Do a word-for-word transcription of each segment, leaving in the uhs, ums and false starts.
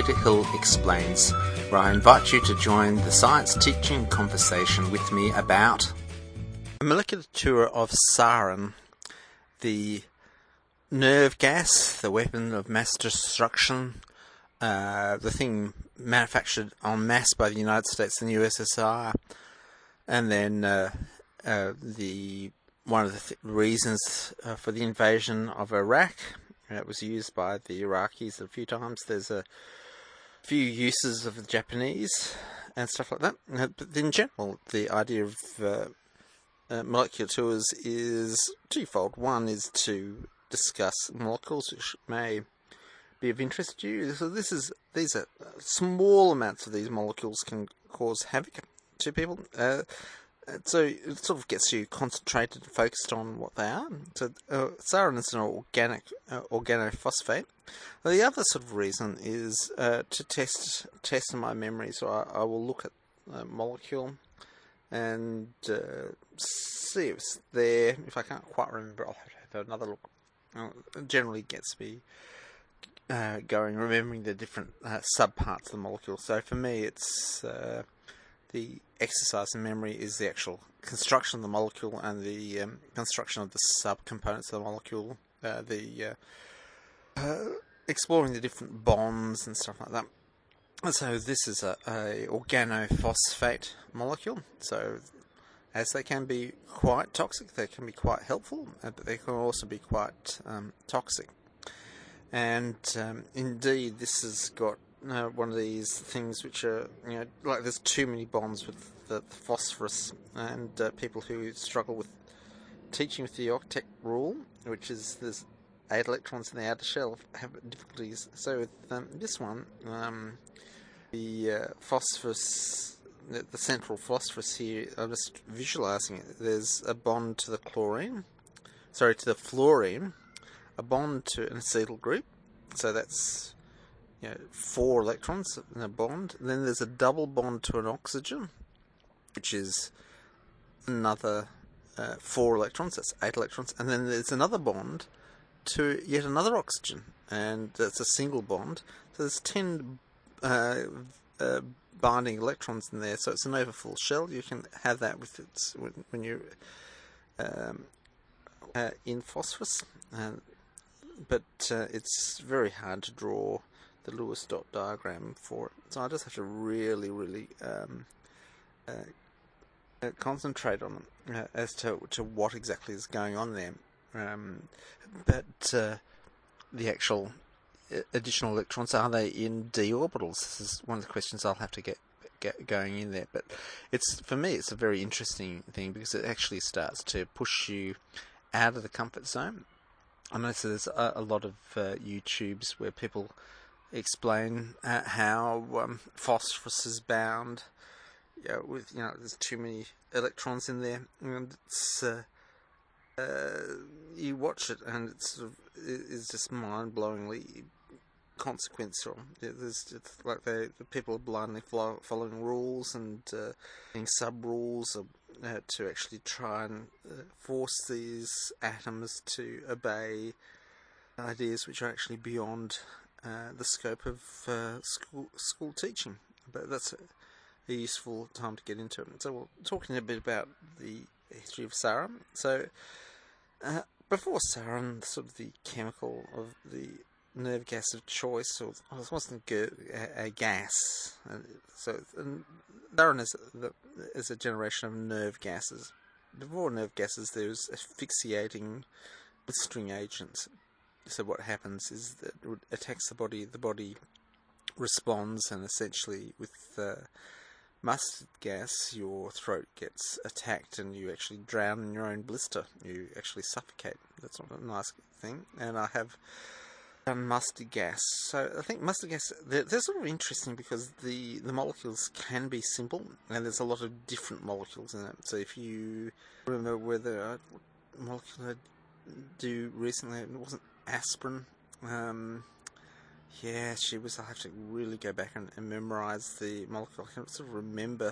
Doctor Hill Explains, where I invite you to join the science teaching conversation with me about a molecular tour of sarin, the nerve gas, the weapon of mass destruction, uh, the thing manufactured en masse by the United States and the U S S R, and then uh, uh, the one of the th- reasons uh, for the invasion of Iraq. It was used by the Iraqis a few times. There's a few uses of the Japanese and stuff like that. Uh, but in general, the idea of uh, uh, molecular tours is twofold. One is to discuss molecules which may be of interest to you. So this is these are small amounts of these molecules can cause havoc to people. Uh, So it sort of gets you concentrated and focused on what they are. So uh, sarin is an organic uh, organophosphate. The other sort of reason is uh, to test test my memory. So I, I will look at a molecule and uh, see if it's there. If I can't quite remember, I'll have to have another look. Uh, it generally gets me uh, going, remembering the different uh, subparts of the molecule. So for me, it's uh, the exercise in memory is the actual construction of the molecule and the um, construction of the subcomponents of the molecule, uh, the uh, uh, exploring the different bonds and stuff like that. And so this is a, a organophosphate molecule. So as they can be quite toxic, they can be quite helpful, uh, but they can also be quite um, toxic. And um, indeed, this has got Uh, one of these things which are, you know, like there's too many bonds with the phosphorus, and uh, people who struggle with teaching with the octet rule, which is there's eight electrons in the outer shell, have difficulties. So with um, this one, um, the uh, phosphorus, the, the central phosphorus here, I'm just visualising it, there's a bond to the chlorine, sorry, to the fluorine, a bond to an acetyl group, so that's You know, four electrons in a bond. And then there's a double bond to an oxygen, which is another uh, four electrons. That's eight electrons. And then there's another bond to yet another oxygen, and that's a single bond. So there's ten uh, uh, binding electrons in there. So it's an overfull shell. You can have that with it when, when you're um, uh, in phosphorus, uh, but uh, it's very hard to draw the Lewis dot diagram for it. So I just have to really, really um, uh, uh, concentrate on them uh, as to to what exactly is going on there. Um, but uh, the actual additional electrons, are they in d orbitals? This is one of the questions I'll have to get, get going in there. But it's for me, it's a very interesting thing because it actually starts to push you out of the comfort zone. I know so there's a, a lot of uh, YouTubes where people explain uh, how um, phosphorus is bound. You know, with you know, there's too many electrons in there, and it's uh, uh, you watch it, and it's sort of, it's just mind-blowingly consequential. There's it's like they, the people are blindly follow, following rules and uh, sub rules uh, to actually try and uh, force these atoms to obey ideas which are actually beyond Uh, the scope of uh, school school teaching. But that's a, a useful time to get into it. So we're talking a bit about the history of sarin. So uh, before sarin, sort of the chemical of the nerve gas of choice, or well, it wasn't a, a gas. Uh, so and sarin is, the, is a generation of nerve gases. Before nerve gases, there's asphyxiating, blistering agents. So what happens is that it attacks the body, the body responds, and essentially with uh, mustard gas, your throat gets attacked and you actually drown in your own blister. You actually suffocate. That's not a nice thing. And I have done mustard gas. So I think mustard gas, they're, they're sort of interesting because the, the molecules can be simple, and there's a lot of different molecules in it. So if you remember whether a molecule I do recently, it wasn't aspirin. Um, yeah, she was. I have to really go back and, and memorize the molecule. I can't sort of remember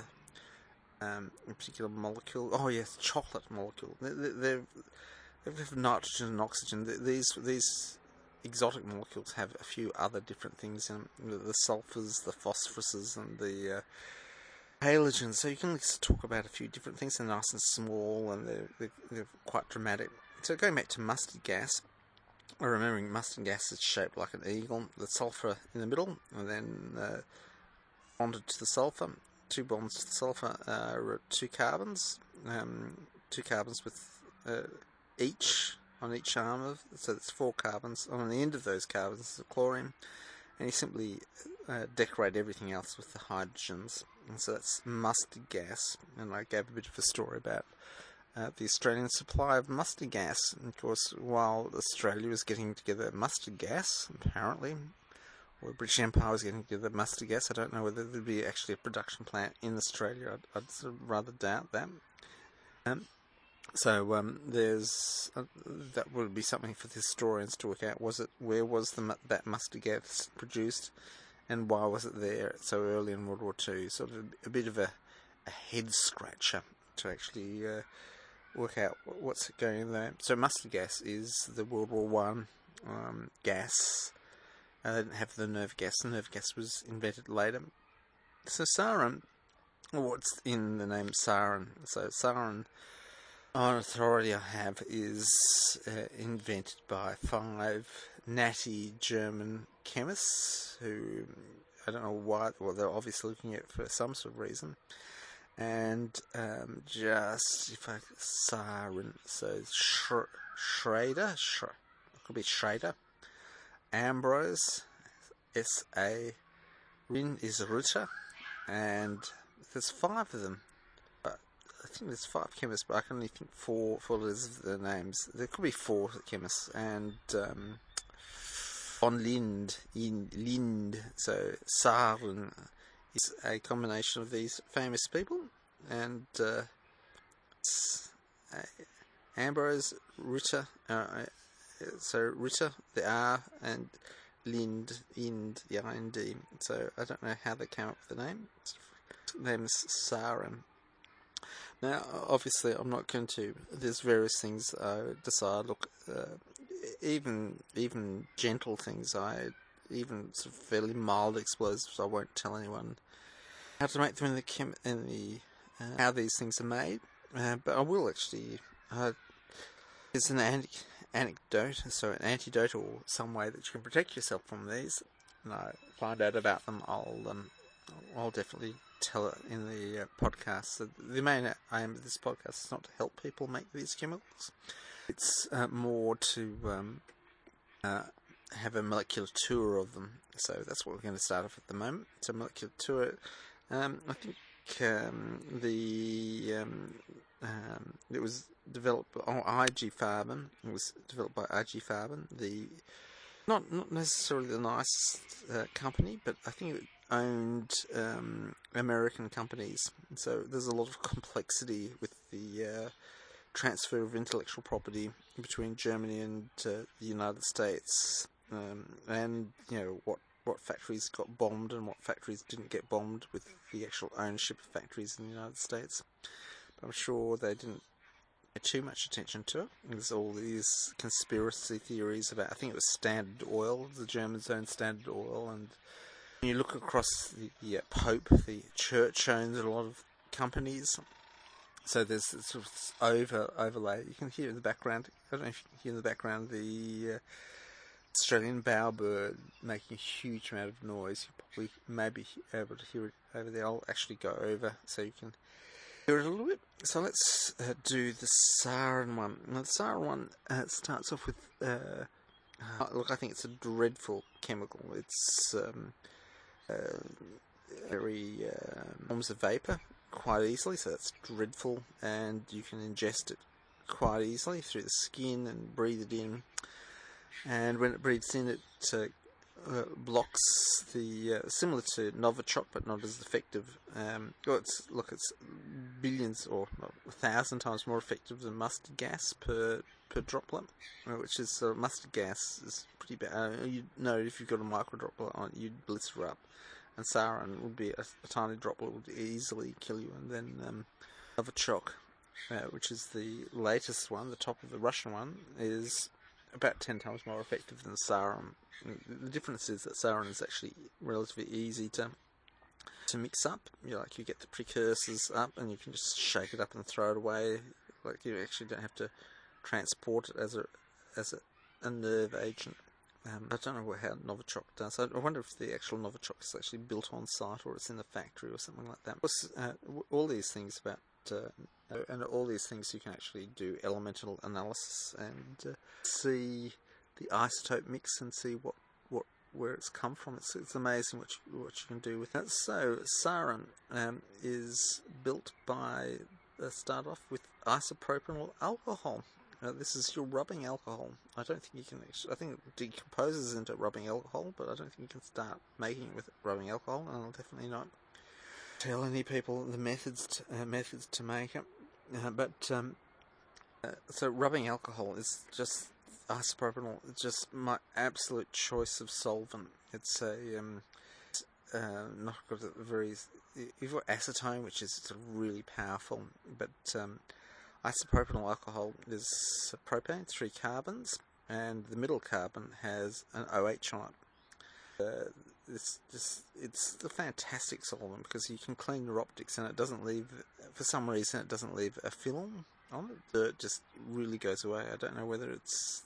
um, a particular molecule. Oh yes, chocolate molecule. They, they, they have nitrogen and oxygen. These these exotic molecules have a few other different things in them, the sulfurs, the phosphoruses, and the uh, halogens. So you can talk about a few different things. They're nice and small, and they're, they're, they're quite dramatic. So going back to mustard gas, remembering mustard gas is shaped like an eagle, the sulfur in the middle, and then uh, bonded to the sulfur. Two bonds to the sulfur are two carbons, um, two carbons with uh, each on each arm of, so that's four carbons. On the end of those carbons is the chlorine, and you simply uh, decorate everything else with the hydrogens. And so that's mustard gas, and I gave a bit of a story about uh, the Australian supply of mustard gas. And of course, while Australia was getting together mustard gas, apparently, or the British Empire was getting together mustard gas, I don't know whether there'd be actually a production plant in Australia. I'd, I'd sort of rather doubt that. Um, So um, there's uh, that would be something for the historians to work out. Was it where was the that mustard gas produced, and why was it there so early in World War Two? Sort of a bit of a, a head scratcher to actually uh, work out what's going on there. So mustard gas is the World War One um, gas. Uh, they didn't have the nerve gas. The nerve gas was invented later. So sarin, what's in the name sarin? So sarin, on authority I have, is uh, invented by five natty German chemists who, I don't know why, well, they're obviously looking at it for some sort of reason. And um, just, if I, sarin, so Sch- Schrader, Sch- it could be Schrader, Ambrose, S A, Rin is Ritter, and there's five of them. I think there's five chemists, but I can only think four, four letters of the names. There could be four chemists, and um, von Lind, in Lind, so Sarin is a combination of these famous people, and uh, Ambrose, Ritter, uh, so Ritter, the R, and Lind, Ind, the I N D. So I don't know how they came up with the name. The name is Sarin. Now, obviously, I'm not going to. There's various things I decide. Look, uh, even even gentle things. I even sort of fairly mild explosives. I won't tell anyone how to make them in the chem in the uh, how these things are made. Uh, but I will actually. Uh, there's an anti- anecdote, so an antidote, or some way that you can protect yourself from these. And I find out about them. I'll um, I'll definitely tell it in the uh, podcast. So the main aim of this podcast is not to help people make these chemicals. It's uh, more to um, uh, have a molecular tour of them. So that's what we're going to start off at the moment. So molecular tour. Um, I think um, the um, um, it was developed by oh, I G Farben. It was developed by I G Farben. The not not necessarily the nicest uh, company, but I think it owned um, American companies, so there's a lot of complexity with the uh, transfer of intellectual property between Germany and uh, the United States, um, and you know what what factories got bombed and what factories didn't get bombed, with the actual ownership of factories in the United States. But I'm sure they didn't pay too much attention to it. There's all these conspiracy theories about, I think it was Standard Oil, the Germans owned Standard Oil, and when you look across the, the uh, Pope, the Church owns a lot of companies. So there's sort of this over overlay. You can hear in the background. I don't know if you can hear in the background the uh, Australian bowerbird making a huge amount of noise. You probably may be able to hear it over there. I'll actually go over so you can hear it a little bit. So let's uh, do the sarin one. Now the sarin one uh, starts off with. Uh, uh, look, I think it's a dreadful chemical. It's um, Uh, very uh, forms of vapor quite easily, so that's dreadful, and you can ingest it quite easily through the skin and breathe it in, and when it breathes in it uh, uh, blocks the uh, similar to Novichok but not as effective. Um, well, it's, look, it's billions or a thousand times more effective than mustard gas per per droplet, which is uh, mustard gas is pretty bad. Uh, you know, if you've got a micro droplet on it, you'd blister up. And sarin would be a, a tiny droplet would easily kill you. And then um, Novichok, uh, which is the latest one, the top of the Russian one, is about ten times more effective than sarin. The difference is that sarin is actually relatively easy to to mix up. You know, like you get the precursors up and you can just shake it up and throw it away. Like you actually don't have to transport it as a as a, a nerve agent. Um, I don't know how Novichok does. I wonder if the actual Novichok is actually built on site or it's in the factory or something like that. Of course, uh, all these things about uh, and all these things you can actually do elemental analysis and uh, see the isotope mix and see what, what where it's come from. It's, it's amazing what you, what you can do with that. So sarin um, is built by uh, start off with isopropanol alcohol. Uh, this is your rubbing alcohol. I don't think you can actually, I think it decomposes into rubbing alcohol, but I don't think you can start making it with rubbing alcohol, and I'll definitely not tell any people the methods to, uh, methods to make it. Uh, but, um, uh, so rubbing alcohol is just isopropanol. It's just my absolute choice of solvent. It's a, um, uh, not got a very, you've got acetone, which is sort of really powerful, but, um, isopropanol alcohol is propane, three carbons, and the middle carbon has an O H on it. Uh, it's just, it's a fantastic solvent because you can clean your optics and it doesn't leave, for some reason it doesn't leave a film on it. Dirt just really goes away. I don't know whether it's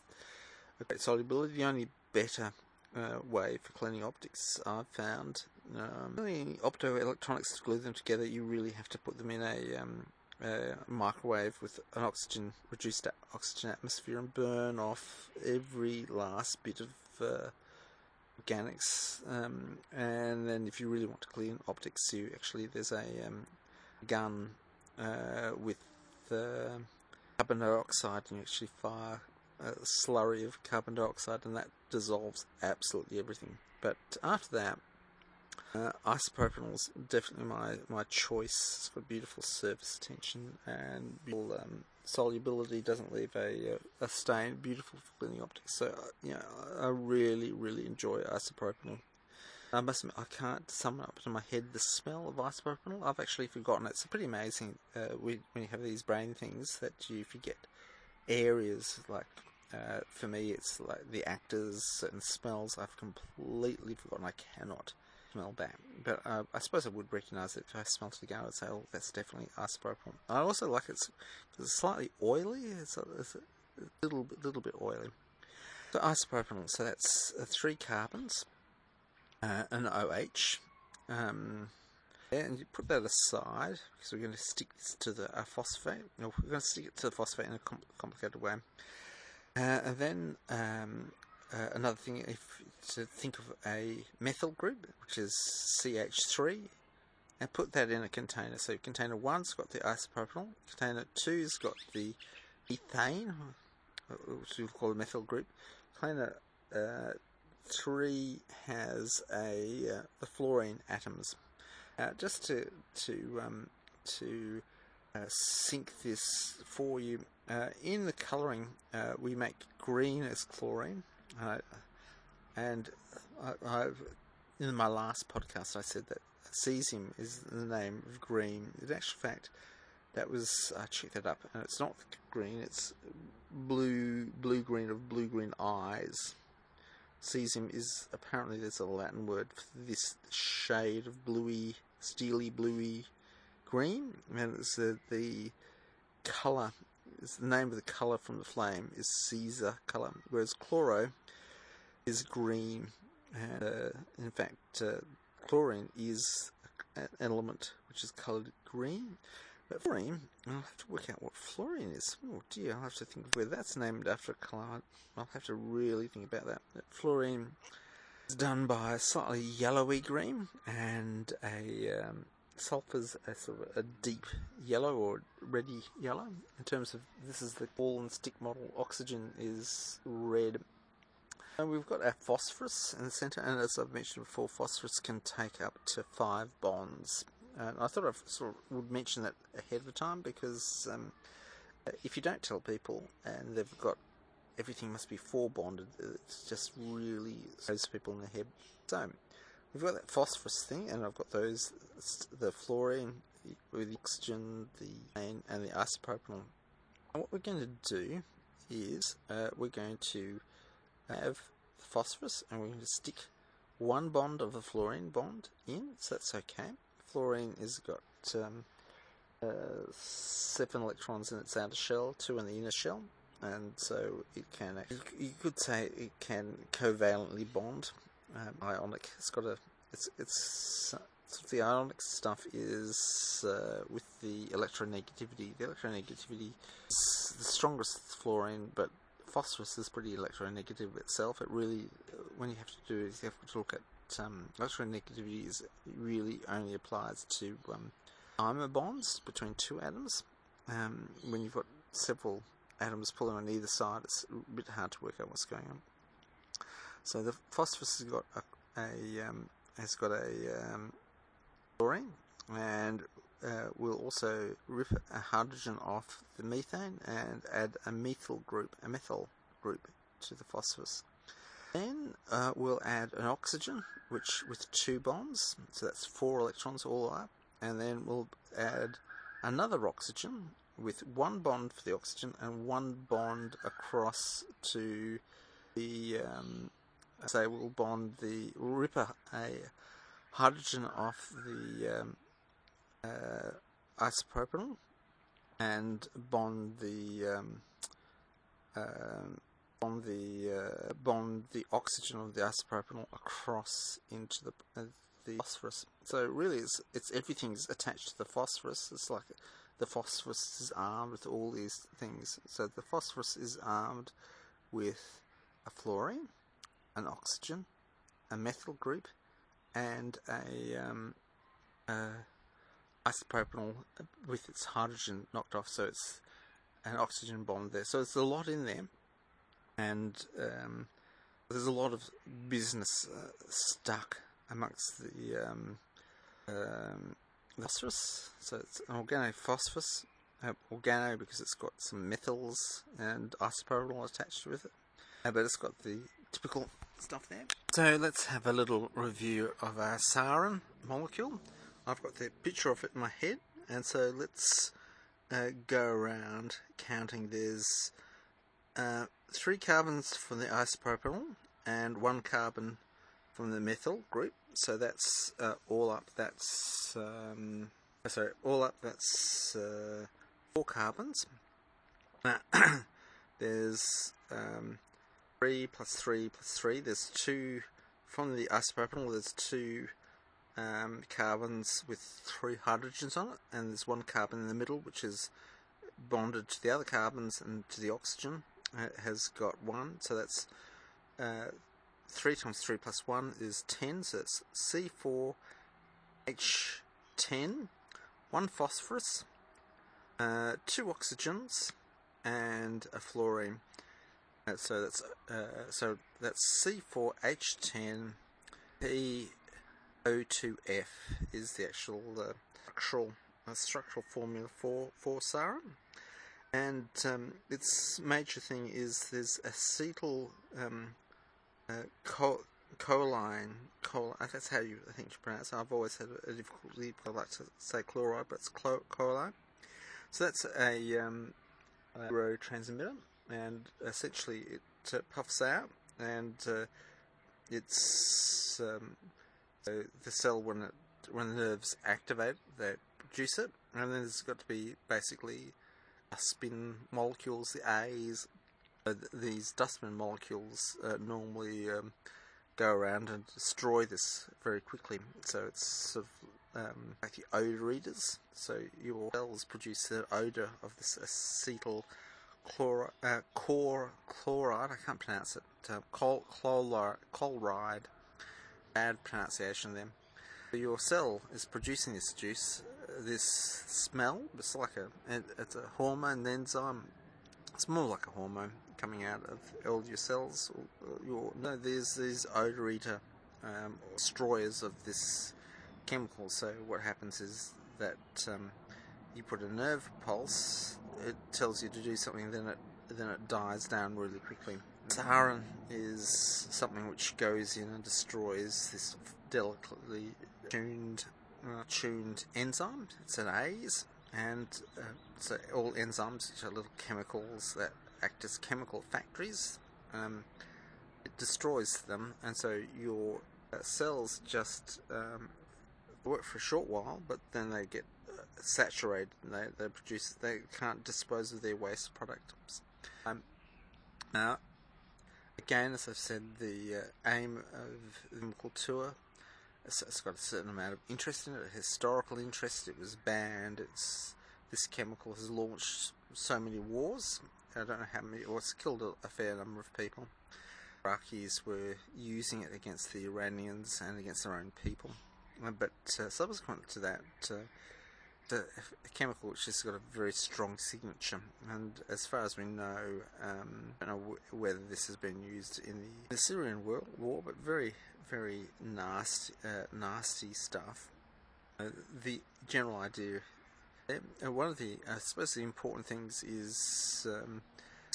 a great solubility. The only better uh, way for cleaning optics I've found, um, really optoelectronics to glue them together, you really have to put them in a um, Uh, microwave with an oxygen reduced oxygen atmosphere and burn off every last bit of uh, organics. Um, and then, if you really want to clean optics, you actually there's a um, gun uh, with uh, carbon dioxide, and you actually fire a slurry of carbon dioxide, and that dissolves absolutely everything. But after that, Uh, isopropanol is definitely my, my choice. It's got beautiful surface tension and beautiful um, solubility, doesn't leave a, a stain, beautiful for cleaning optics. So, uh, you know, I really, really enjoy isopropanol. I must admit, I can't sum up in my head the smell of isopropanol. I've actually forgotten. It's pretty amazing uh, when you have these brain things that you forget areas. Like, uh, for me, it's like the actors, certain smells I've completely forgotten. I cannot smell that, but uh, I suppose I would recognise it if I smelt it again. I would say, "Oh, that's definitely isopropanol." I also like it; it's, it's slightly oily. It's a, it's a little bit, little bit oily. So isopropanol. So that's uh, three carbons, uh, an O H, um, and you put that aside because we're going to stick this to the uh, phosphate. No, we're going to stick it to the phosphate in a com complicated way, uh, and then. Um, Uh, another thing, if to think of a methyl group, which is C H three, and put that in a container. So container one's got the isopropanol, container two's got the ethane, which we call a methyl group. Container uh, three has a uh, the fluorine atoms. Uh, just to to um, to uh, sync this for you, uh, in the colouring uh, we make green as chlorine. Uh, and I, I've, in my last podcast I said that cesium is the name of green. In actual fact, that was, I checked that up, and it's not green, it's blue, blue-green of blue-green eyes. Cesium is, apparently there's a Latin word for this shade of bluey, steely bluey green, and it's the, the colour, it's the name of the colour from the flame is Caesar colour, whereas chloro is green, and uh, in fact uh, chlorine is an element which is coloured green. But fluorine, I'll have to work out what fluorine is. Oh dear, I'll have to think of whether that's named after a colour. I'll have to really think about that. But fluorine is done by a slightly yellowy green, and a um, sulphur's a sort of a deep yellow or reddy yellow. In terms of, this is the ball and stick model, oxygen is red. And we've got our phosphorus in the centre, and as I've mentioned before, phosphorus can take up to five bonds. And I thought I sort of would mention that ahead of time because um, if you don't tell people and they've got everything must be four bonded, it's just really throws people in the head. So we've got that phosphorus thing, and I've got those, the fluorine with the oxygen, the ethane, and the isopropanol. And what we're going to do is uh, we're going to have phosphorus, and we're going to stick one bond of the fluorine bond in, so that's okay. Fluorine has got um, uh, seven electrons in its outer shell, two in the inner shell, and so it can actually, you could say it can covalently bond. Um, ionic, it's got a, it's it's uh, sort of the ionic stuff is uh, with the electronegativity. The electronegativity is the strongest fluorine, but phosphorus is pretty electronegative itself. It really, when you have to do is you have to look at um, electronegativity is really only applies to um, dimer bonds between two atoms. Um, when you've got several atoms pulling on either side, it's a bit hard to work out what's going on. So the phosphorus has got a, a um, has got a um, fluorine, and uh, we'll also rip a hydrogen off the methane and add a methyl group, a methyl group to the phosphorus. Then uh, we'll add an oxygen, which with two bonds, so that's four electrons all up, and then we'll add another oxygen with one bond for the oxygen and one bond across to the um, say we'll bond the we'll rip a, a hydrogen off the um, uh, isopropanol and bond the um, uh, bond the uh, bond the oxygen of the isopropanol across into the uh, the phosphorus. So really, it's it's everything's attached to the phosphorus. It's like the phosphorus is armed with all these things. So the phosphorus is armed with a fluorine, an oxygen, a methyl group, and a um, uh, isopropanol with its hydrogen knocked off. So it's an oxygen bond there. So there's a lot in there, and um, there's a lot of business uh, stuck amongst the um, um, phosphorus. So it's an organophosphorus, uh, organo because it's got some methyls and isopropanol attached with it, uh, but it's got the typical stuff there. So let's have a little review of our sarin molecule. I've got the picture of it in my head, and so let's uh, go around counting. There's uh, three carbons from the isopropanol and one carbon from the methyl group, so that's uh, all up, that's um, sorry, all up that's uh, four carbons. Now, there's um, three plus three plus three, there's two from the isopropanol, there's two um, carbons with three hydrogens on it, and there's one carbon in the middle which is bonded to the other carbons and to the oxygen. It has got one, so that's uh, three times three plus one is ten, so it's C four H ten, one phosphorus, uh, two oxygens, and a fluorine. Uh, so that's uh, so that's C four H ten P O two F is the actual uh, structural uh, structural formula for for sarin. And um, its major thing is there's acetyl um, uh, co choline, chol that's how you I think you pronounce it. I've always had a difficulty, I like to say chloride, but it's choline. So that's a, um, a neurotransmitter, and essentially it uh, puffs out, and uh, it's um, so the cell, when it when the nerves activate, they produce it, and then there's got to be basically spin molecules, the A's. Uh, th these dustbin molecules uh, normally um, go around and destroy this very quickly. So it's sort of um, like the odor eaters. So your cells produce the odor of this acetyl chloride, uh, core chloride. I can't pronounce it. Uh, chlor chloride, chloride. Bad pronunciation then. So your cell is producing this juice, uh, this smell. It's like a, it's a hormone, an enzyme. It's more like a hormone coming out of all your cells. Your, no, there's these odor eater um, destroyers of this chemical. So what happens is that um, you put a nerve pulse. It tells you to do something, then it then it dies down really quickly. Sarin is something which goes in and destroys this delicately tuned uh, tuned enzyme. It's an A's, and uh, so all enzymes, which are little chemicals that act as chemical factories. Um, it destroys them, and so your uh, cells just um, work for a short while, but then they get uh, saturated, and they, they produce, they can't dispose of their waste products. Um, now, again, as I've said, the uh, aim of the chemical tour, it's, it's got a certain amount of interest in it, a historical interest. It was banned. It's this chemical has launched so many wars. I don't know how many, or it's killed a, a fair number of people. Iraqis were using it against the Iranians and against their own people. But uh, subsequent to that, uh, the a chemical which has got a very strong signature, and as far as we know, um, I don't know w- whether this has been used in the, the Syrian war, war, but very, very nasty, uh, nasty stuff. Uh, the general idea, uh, one of the, I suppose, the important things is um,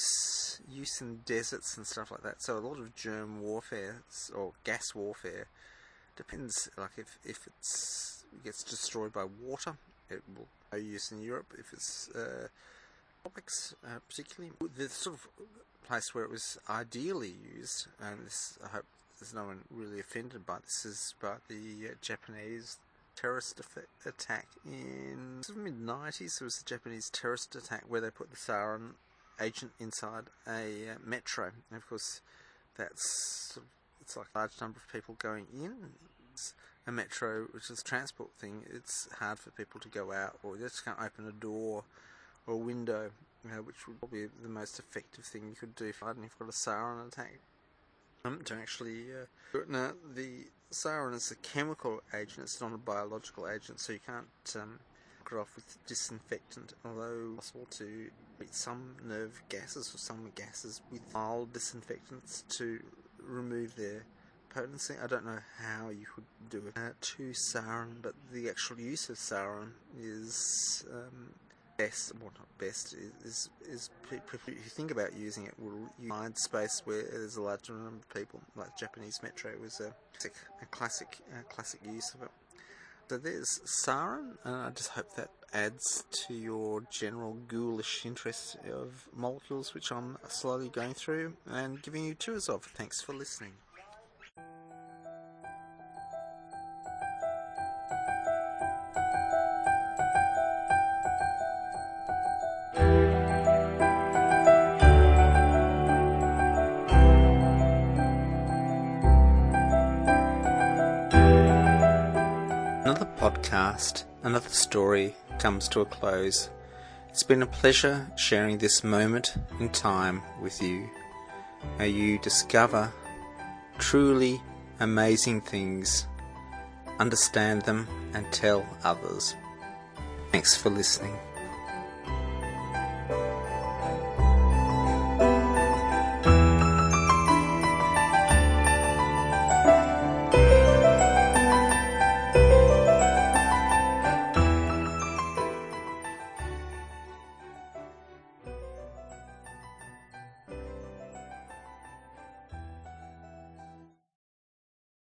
use in deserts and stuff like that. So a lot of germ warfare or gas warfare depends. Like if if it's it gets destroyed by water, it will be used in Europe. If it's uh, tropics, uh, particularly the sort of place where it was ideally used, and this, I hope there's no one really offended by this, is by the uh, Japanese terrorist attack in the mid nineties. There was a Japanese terrorist attack where they put the sarin agent inside a uh, metro, and of course that's sort of, it's like a large number of people going in. It's a metro, which is a transport thing, it's hard for people to go out, or you just can't open a door or a window, you know, which would probably be the most effective thing you could do if you've got a sarin attack. Um, to actually uh, do it. Now, the sarin is a chemical agent, it's not a biological agent, so you can't um, knock it off with disinfectant, although it's possible to treat some nerve gases or some gases with mild disinfectants to remove their potency. I don't know how you could do it uh, to sarin, but the actual use of sarin is um, best, well not best, is, is if you think about using it, will you find space where there's a large number of people, like Japanese metro was a classic, a classic, a classic use of it. So there's sarin, and I just hope that adds to your general ghoulish interest of molecules, which I'm slowly going through and giving you tours of. Thanks for listening. Another podcast, another story comes to a close. It's been a pleasure sharing this moment in time with you. May you discover truly amazing things, understand them, and tell others. Thanks for listening.